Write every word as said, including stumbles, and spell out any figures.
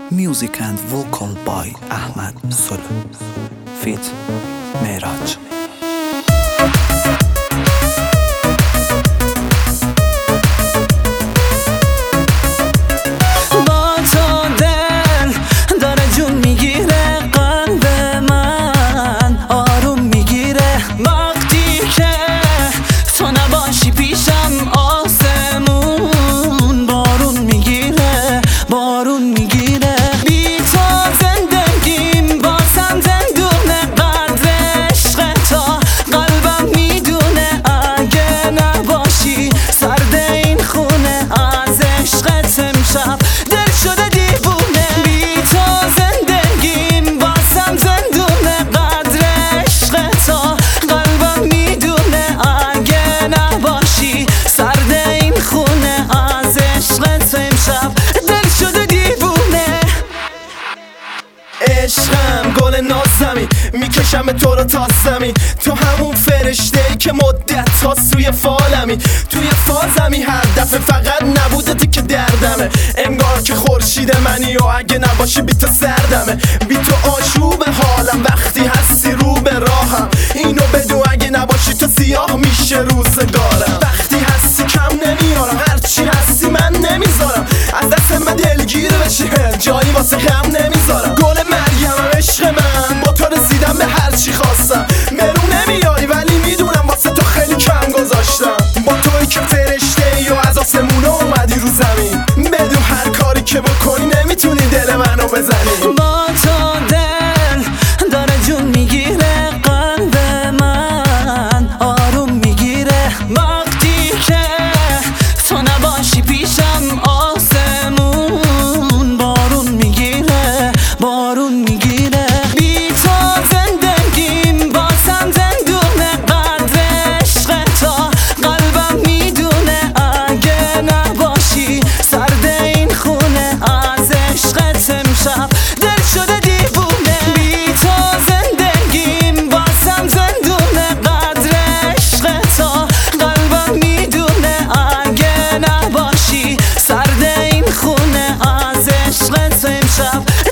Music and vocal by Ahmad Solo. Feat Mehraj. عشقم گل نازمی میکشم تو رو تا زمین، تو همون فرشته ای که مدت تا سوی فالمی، توی فازمی هر دفعه فقط نبودتی که دردمه، انگار که خورشید منی و اگه نباشی بی تو سردمه، بی تو آشوب حالم وقتی هستی رو به راهم، اینو بدون اگه نباشی تو سیاه میشه روزگارم، وقتی هستی کم نمیارم هرچی هستی من نمیذارم، از دست من دلگیر بشه جایی واسه غم نمیذارم، گل مریم عشق من با تو رسیدم به هرچی خواستم، مرو نمیاری ولی میدونم واسه تو خیلی کم گذاشتم، با توی که فرشته ای و از آسمونه اومدی رو زمین، بدون هر کاری که بکنی نمیتونی دل منو بزنی، با تو دل داره جون میگیره، قلب من آروم میگیره، وقتی که تو نباشی پیشم آسمون بارون میگیره بارون میگیره، بی تو زندگیم بازم زندونه، قدر عشق تا قلبم میدونه، اگه نباشی سرد این خونه، از عشقت امشب دل شده دیوونه، بی تو زندگیم بازم زندونه، قدر عشق تا قلبم میدونه، اگه نباشی سرد این خونه، از عشقت امشب